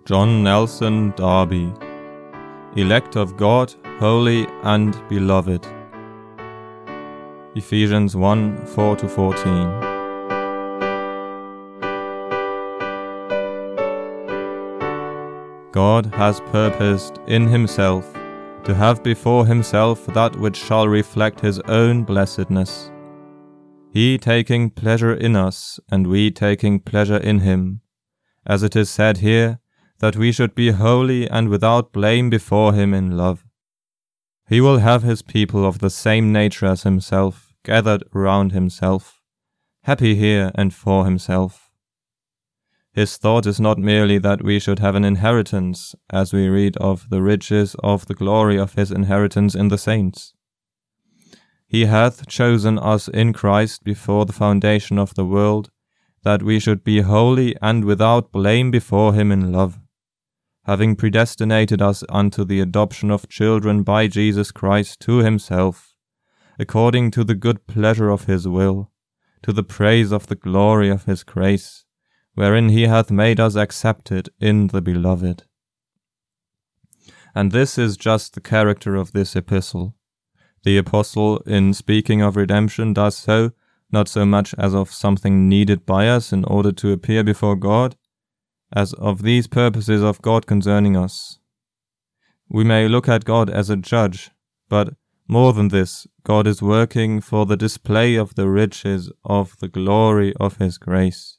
John Nelson Darby. Elect of God, holy and beloved. Ephesians 1, 4-14. God has purposed in himself to have before himself that which shall reflect his own blessedness. He taking pleasure in us, and we taking pleasure in him, as it is said here, that we should be holy and without blame before him in love. He will have his people of the same nature as himself, gathered around himself, happy here and for himself. His thought is not merely that we should have an inheritance, as we read of the riches of the glory of his inheritance in the saints. He hath chosen us in Christ before the foundation of the world, that we should be holy and without blame before him in love, having predestinated us unto the adoption of children by Jesus Christ to himself, according to the good pleasure of his will, to the praise of the glory of his grace, wherein he hath made us accepted in the Beloved. And this is just the character of this epistle. The apostle, in speaking of redemption, does so, not so much as of something needed by us in order to appear before God, as of these purposes of God concerning us. We may look at God as a judge, but more than this, God is working for the display of the riches of the glory of his grace.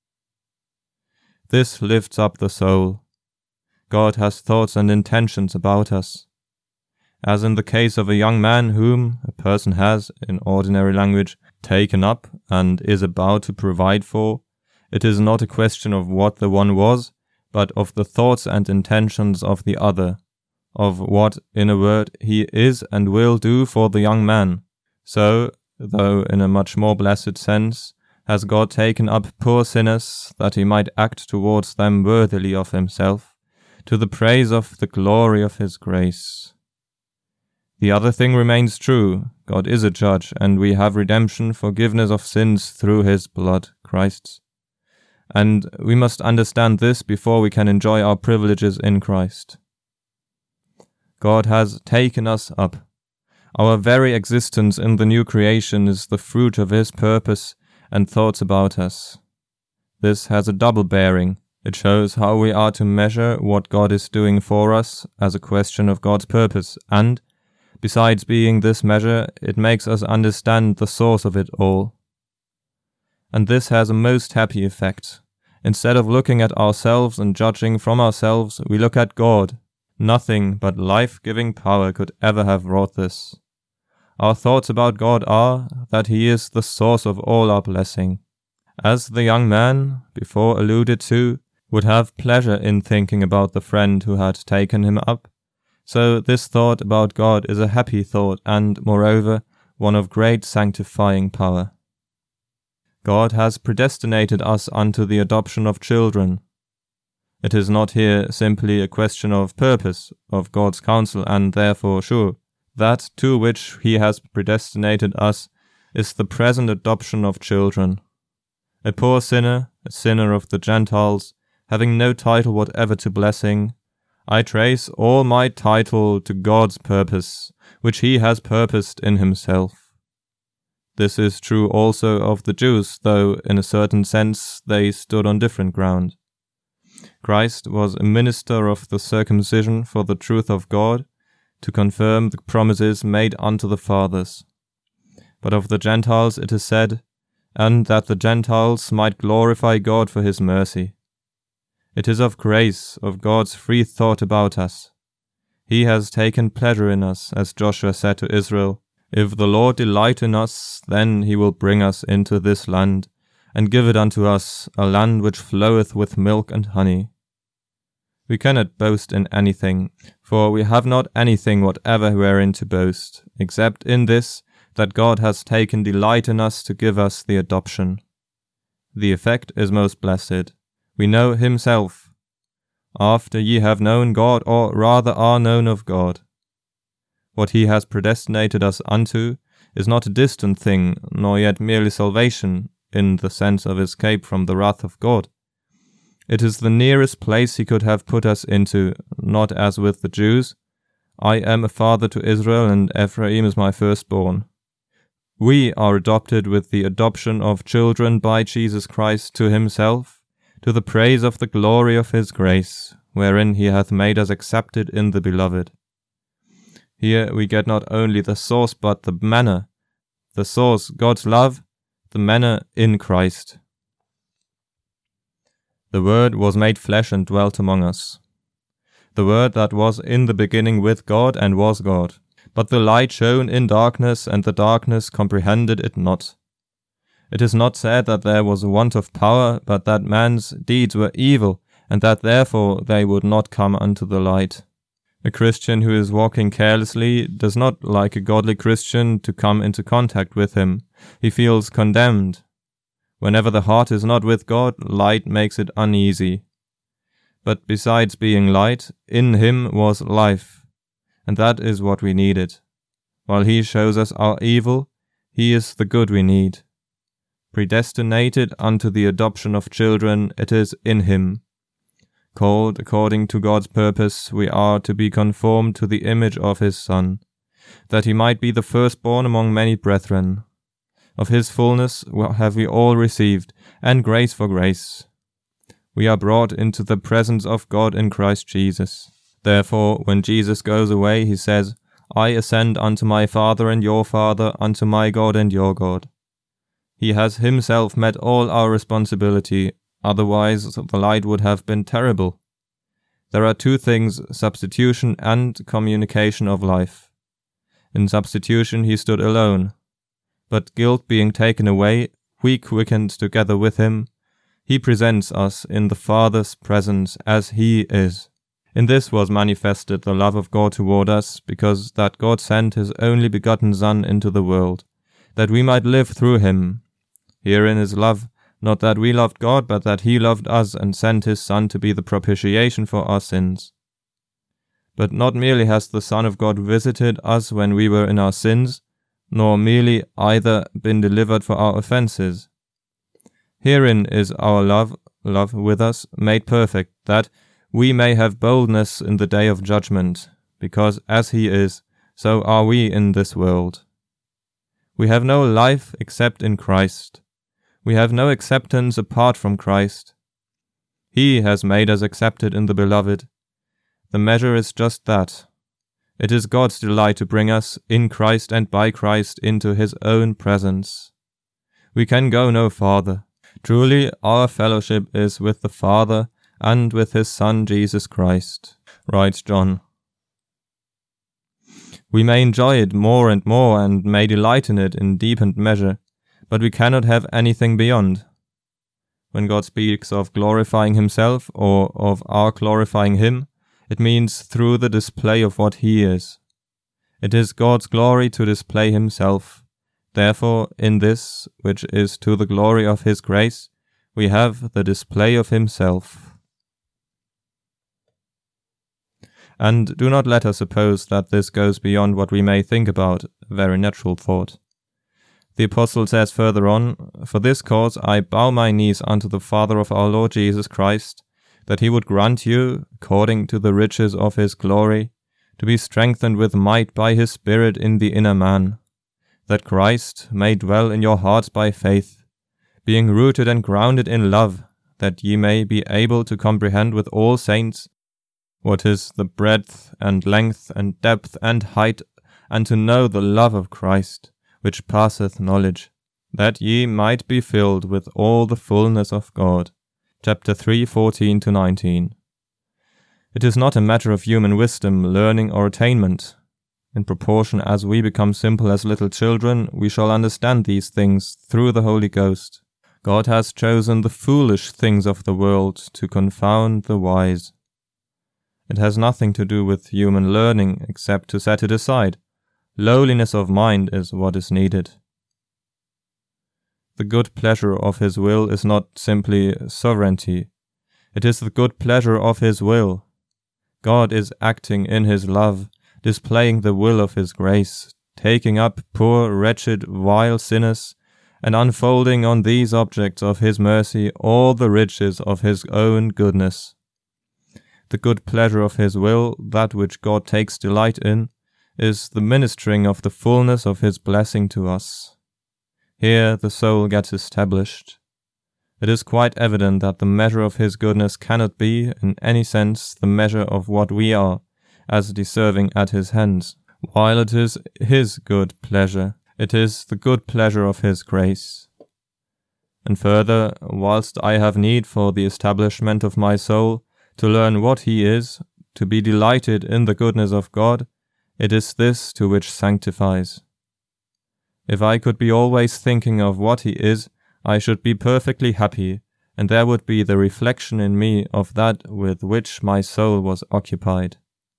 This lifts up the soul. God has thoughts and intentions about us. As in the case of a young man whom a person has, in ordinary language, taken up and is about to provide for, it is not a question of what the one was, but of the thoughts and intentions of the other, of what, in a word, he is and will do for the young man. So, though in a much more blessed sense, has God taken up poor sinners, that he might act towards them worthily of himself, to the praise of the glory of his grace. The other thing remains true. God is a judge, and we have redemption, forgiveness of sins through his blood, Christ's. And we must understand this before we can enjoy our privileges in Christ. God has taken us up. Our very existence in the new creation is the fruit of his purpose and thoughts about us. This has a double bearing. It shows how we are to measure what God is doing for us as a question of God's purpose, and, besides being this measure, it makes us understand the source of it all. And this has a most happy effect. Instead of looking at ourselves and judging from ourselves, we look at God. Nothing but life-giving power could ever have wrought this. Our thoughts about God are that he is the source of all our blessing. As the young man, before alluded to, would have pleasure in thinking about the friend who had taken him up, so this thought about God is a happy thought and, moreover, one of great sanctifying power. God has predestinated us unto the adoption of children. It is not here simply a question of purpose, of God's counsel, and therefore sure. That to which he has predestinated us is the present adoption of children. A poor sinner, a sinner of the Gentiles, having no title whatever to blessing, I trace all my title to God's purpose, which he has purposed in himself. This is true also of the Jews, though in a certain sense they stood on different ground. Christ was a minister of the circumcision for the truth of God, to confirm the promises made unto the fathers. But of the Gentiles it is said, and that the Gentiles might glorify God for his mercy. It is of grace, of God's free thought about us. He has taken pleasure in us, as Joshua said to Israel, if the Lord delight in us, then he will bring us into this land, and give it unto us, a land which floweth with milk and honey. We cannot boast in anything, for we have not anything whatever wherein to boast, except in this, that God has taken delight in us to give us the adoption. The effect is most blessed. We know himself. After ye have known God, or rather are known of God. What he has predestinated us unto is not a distant thing, nor yet merely salvation, in the sense of escape from the wrath of God. It is the nearest place he could have put us into, not as with the Jews. I am a father to Israel, and Ephraim is my firstborn. We are adopted with the adoption of children by Jesus Christ to himself, to the praise of the glory of his grace, wherein he hath made us accepted in the Beloved. Here we get not only the source but the manner. The source, God's love, the manner in Christ. The Word was made flesh and dwelt among us. The Word that was in the beginning with God and was God. But the light shone in darkness, and the darkness comprehended it not. It is not said that there was a want of power, but that man's deeds were evil, and that therefore they would not come unto the light. A Christian who is walking carelessly does not like a godly Christian to come into contact with him. He feels condemned. Whenever the heart is not with God, light makes it uneasy. But besides being light, in him was life, and that is what we needed. While he shows us our evil, he is the good we need. Predestinated unto the adoption of children, it is in him. Called according to God's purpose, we are to be conformed to the image of his Son, that he might be the firstborn among many brethren. Of his fullness have we all received, and grace for grace. We are brought into the presence of God in Christ Jesus. Therefore, when Jesus goes away, he says, I ascend unto my Father and your Father, unto my God and your God. He has himself met all our responsibility, otherwise the light would have been terrible. There are two things, substitution and communication of life. In substitution he stood alone, but guilt being taken away, we quickened together with him, he presents us in the Father's presence as he is. In this was manifested the love of God toward us, because that God sent his only begotten Son into the world, that we might live through him. Herein is love, not that we loved God, but that he loved us and sent his Son to be the propitiation for our sins. But not merely has the Son of God visited us when we were in our sins, nor merely either been delivered for our offences. Herein is our love with us, made perfect, that we may have boldness in the day of judgment, because as he is, so are we in this world. We have no life except in Christ. We have no acceptance apart from Christ. He has made us accepted in the Beloved. The measure is just that. It is God's delight to bring us, in Christ and by Christ, into his own presence. We can go no farther. Truly, our fellowship is with the Father and with his Son Jesus Christ, writes John. We may enjoy it more and more, and may delight in it in deepened measure, but we cannot have anything beyond. When God speaks of glorifying himself, or of our glorifying him, it means through the display of what he is. It is God's glory to display himself. Therefore, in this, which is to the glory of his grace, we have the display of himself. And do not let us suppose that this goes beyond what we may think about, a very natural thought. The Apostle says further on, For this cause I bow my knees unto the Father of our Lord Jesus Christ, that he would grant you, according to the riches of his glory, to be strengthened with might by his Spirit in the inner man, that Christ may dwell in your hearts by faith, being rooted and grounded in love, that ye may be able to comprehend with all saints what is the breadth and length and depth and height, and to know the love of Christ, which passeth knowledge, that ye might be filled with all the fullness of God. Chapter 3, 14-19. It is not a matter of human wisdom, learning, or attainment. In proportion as we become simple as little children, we shall understand these things through the Holy Ghost. God has chosen the foolish things of the world to confound the wise. It has nothing to do with human learning except to set it aside. Lowliness of mind is what is needed. The good pleasure of his will is not simply sovereignty. It is the good pleasure of his will. God is acting in his love, displaying the will of his grace, taking up poor, wretched, vile sinners, and unfolding on these objects of his mercy all the riches of his own goodness. The good pleasure of his will, that which God takes delight in, is the ministering of the fullness of his blessing to us. Here the soul gets established. It is quite evident that the measure of his goodness cannot be, in any sense, the measure of what we are, as deserving at his hands. While it is his good pleasure, it is the good pleasure of his grace. And further, whilst I have need for the establishment of my soul, to learn what he is, to be delighted in the goodness of God, it is this to which sanctifies. If I could be always thinking of what he is, I should be perfectly happy, and there would be the reflection in me of that with which my soul was occupied.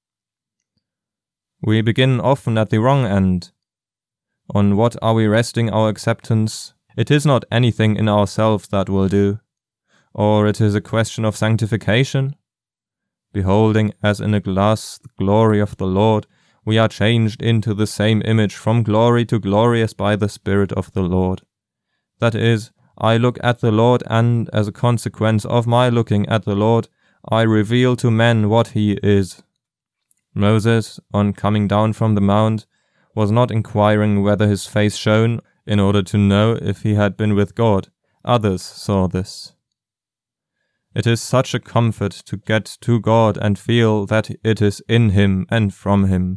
We begin often at the wrong end. On what are we resting our acceptance? It is not anything in ourselves that will do, or it is a question of sanctification. Beholding as in a glass the glory of the Lord, we are changed into the same image from glory to glory as by the Spirit of the Lord. That is, I look at the Lord, and as a consequence of my looking at the Lord, I reveal to men what he is. Moses, on coming down from the mount, was not inquiring whether his face shone, in order to know if he had been with God. Others saw this. It is such a comfort to get to God and feel that it is in him and from him.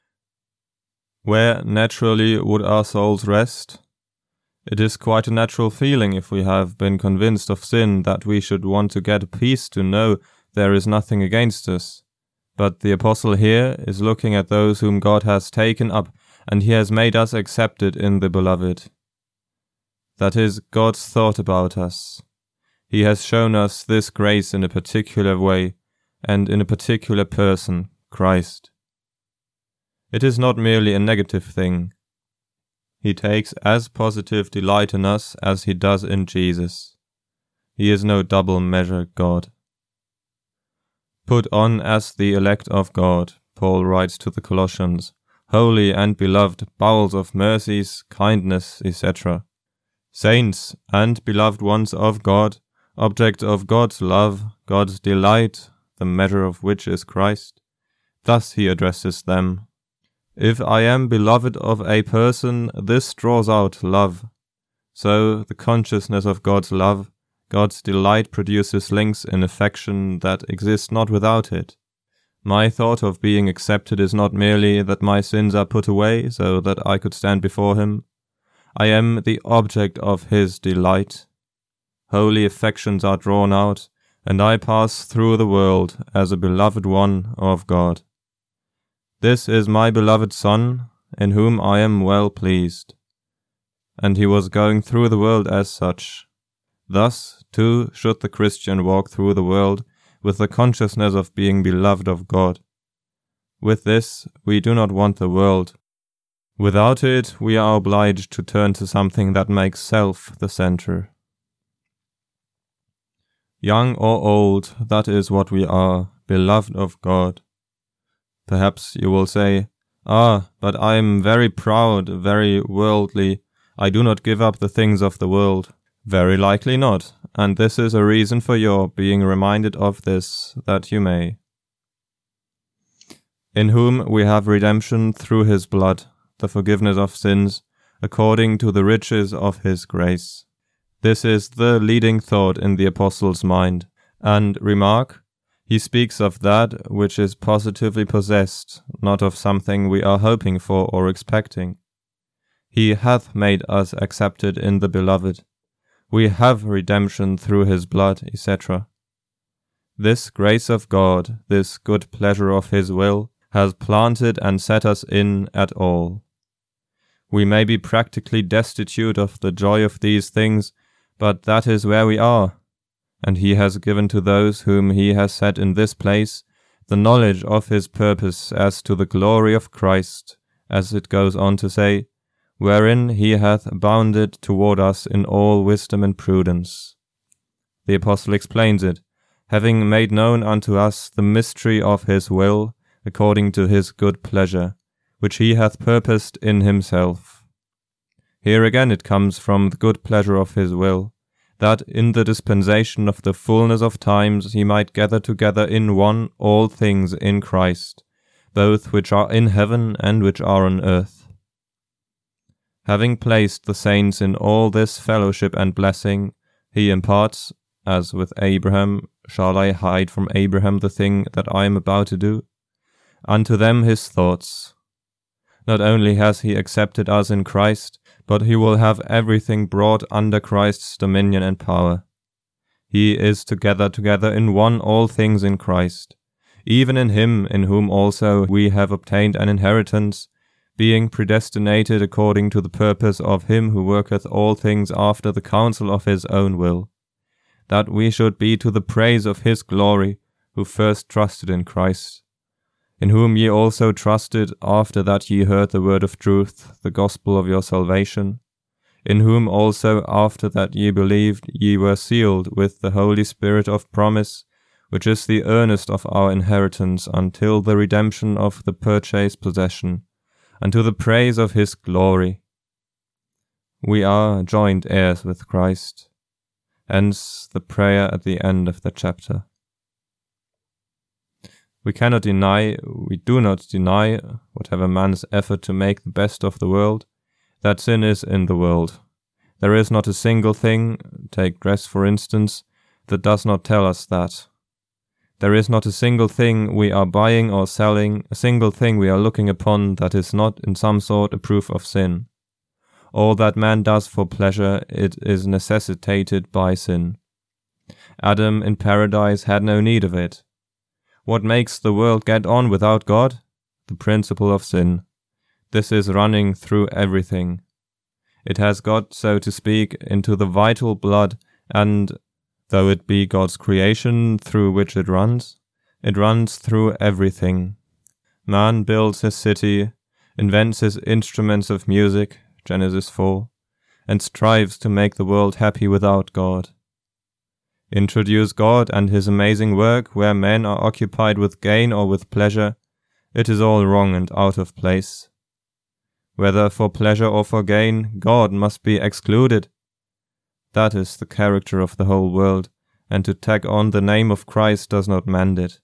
Where naturally would our souls rest? It is quite a natural feeling if we have been convinced of sin that we should want to get peace to know there is nothing against us. But the apostle here is looking at those whom God has taken up, and he has made us accepted in the beloved. That is God's thought about us. He has shown us this grace in a particular way, and in a particular person, Christ. It is not merely a negative thing. He takes as positive delight in us as he does in Jesus. He is no double measure God. Put on as the elect of God, Paul writes to the Colossians, holy and beloved, bowels of mercies, kindness, etc. Saints and beloved ones of God, object of God's love, God's delight, the measure of which is Christ. Thus he addresses them. If I am beloved of a person, this draws out love. So the consciousness of God's love, God's delight produces links in affection that exist not without it. My thought of being accepted is not merely that my sins are put away so that I could stand before him. I am the object of his delight. Holy affections are drawn out, and I pass through the world as a beloved one of God. This is my beloved Son, in whom I am well pleased. And he was going through the world as such. Thus, too, should the Christian walk through the world with the consciousness of being beloved of God. With this, we do not want the world. Without it, we are obliged to turn to something that makes self the center. Young or old, that is what we are, beloved of God. Perhaps you will say, but I am very proud, very worldly. I do not give up the things of the world. Very likely not, and this is a reason for your being reminded of this, that you may. In whom we have redemption through his blood, the forgiveness of sins, according to the riches of his grace. This is the leading thought in the apostle's mind, and remark, he speaks of that which is positively possessed, not of something we are hoping for or expecting. He hath made us accepted in the beloved. We have redemption through his blood, etc. This grace of God, this good pleasure of his will, has planted and set us in at all. We may be practically destitute of the joy of these things, but that is where we are. And he has given to those whom he has set in this place the knowledge of his purpose as to the glory of Christ, as it goes on to say, wherein he hath abounded toward us in all wisdom and prudence. The apostle explains it, having made known unto us the mystery of his will, according to his good pleasure, which he hath purposed in himself. Here again it comes from the good pleasure of his will, that in the dispensation of the fullness of times he might gather together in one all things in Christ, both which are in heaven and which are on earth. Having placed the saints in all this fellowship and blessing, he imparts, as with Abraham, shall I hide from Abraham the thing that I am about to do? Unto them his thoughts. Not only has he accepted us in Christ, but he will have everything brought under Christ's dominion and power. He is to gather together in one all things in Christ, even in him in whom also we have obtained an inheritance, being predestinated according to the purpose of him who worketh all things after the counsel of his own will, that we should be to the praise of his glory, who first trusted in Christ, in whom ye also trusted after that ye heard the word of truth, the gospel of your salvation, in whom also after that ye believed ye were sealed with the Holy Spirit of promise, which is the earnest of our inheritance until the redemption of the purchased possession, unto the praise of his glory. We are joint heirs with Christ. Hence the prayer at the end of the chapter. We do not deny, whatever man's effort to make the best of the world, that sin is in the world. There is not a single thing, take dress for instance, that does not tell us that. There is not a single thing we are buying or selling, a single thing we are looking upon that is not in some sort a proof of sin. All that man does for pleasure, it is necessitated by sin. Adam in paradise had no need of it. What makes the world get on without God? The principle of sin. This is running through everything. It has got, so to speak, into the vital blood, and though it be God's creation through which it runs through everything. Man builds his city, invents his instruments of music, Genesis 4, and strives to make the world happy without God. Introduce God and his amazing work where men are occupied with gain or with pleasure, it is all wrong and out of place. Whether for pleasure or for gain, God must be excluded. That is the character of the whole world, and to tag on the name of Christ does not mend it.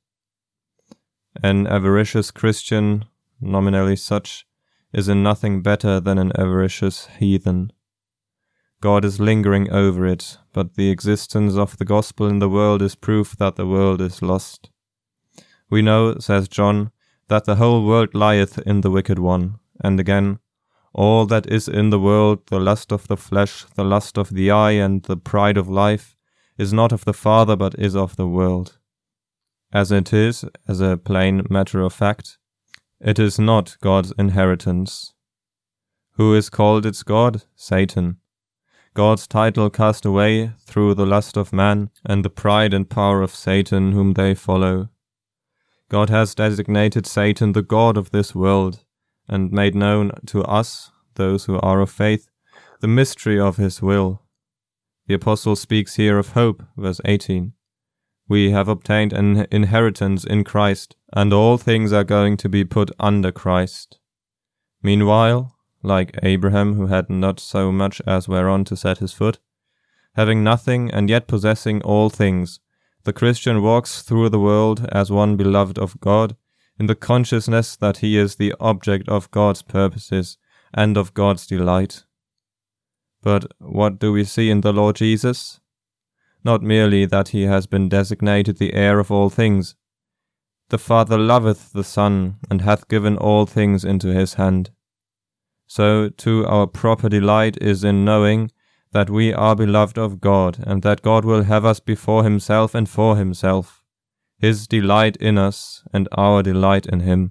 An avaricious Christian, nominally such, is in nothing better than an avaricious heathen. God is lingering over it, but the existence of the gospel in the world is proof that the world is lost. We know, says John, that the whole world lieth in the wicked one, and again, all that is in the world, the lust of the flesh, the lust of the eye, and the pride of life, is not of the Father, but is of the world. As it is, as a plain matter of fact, it is not God's inheritance. Who is called its God? Satan. God's title cast away through the lust of man and the pride and power of Satan whom they follow. God has designated Satan the god of this world, and made known to us, those who are of faith, the mystery of his will. The apostle speaks here of hope, verse 18. We have obtained an inheritance in Christ, and all things are going to be put under Christ. Meanwhile, like Abraham, who had not so much as whereon to set his foot, having nothing and yet possessing all things, the Christian walks through the world as one beloved of God, in the consciousness that he is the object of God's purposes and of God's delight. But what do we see in the Lord Jesus? Not merely that he has been designated the heir of all things. The Father loveth the Son, and hath given all things into his hand. So too our proper delight is in knowing that we are beloved of God, and that God will have us before himself and for himself, his delight in us, and our delight in him.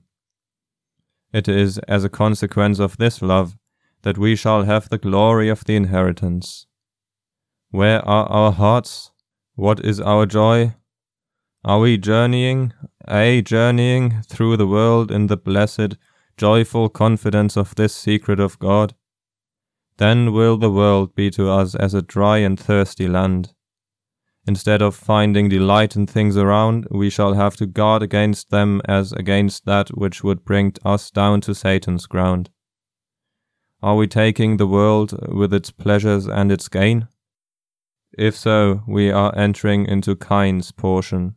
It is as a consequence of this love that we shall have the glory of the inheritance. Where are our hearts? What is our joy? Are we journeying through the world in the blessed, joyful confidence of this secret of God? Then will the world be to us as a dry and thirsty land. Instead of finding delight in things around, we shall have to guard against them as against that which would bring us down to Satan's ground. Are we taking the world with its pleasures and its gain? If so, we are entering into Cain's portion,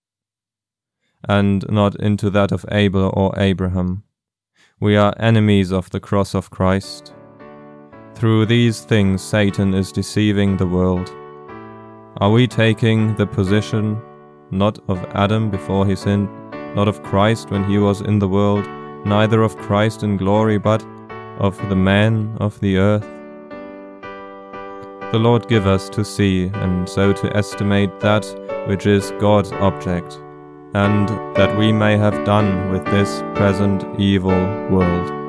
and not into that of Abel or Abraham. We are enemies of the cross of Christ. Through these things Satan is deceiving the world. Are we taking the position not of Adam before he sinned, not of Christ when he was in the world, neither of Christ in glory, but of the man of the earth? The Lord give us to see, and so to estimate that which is God's object, and that we may have done with this present evil world.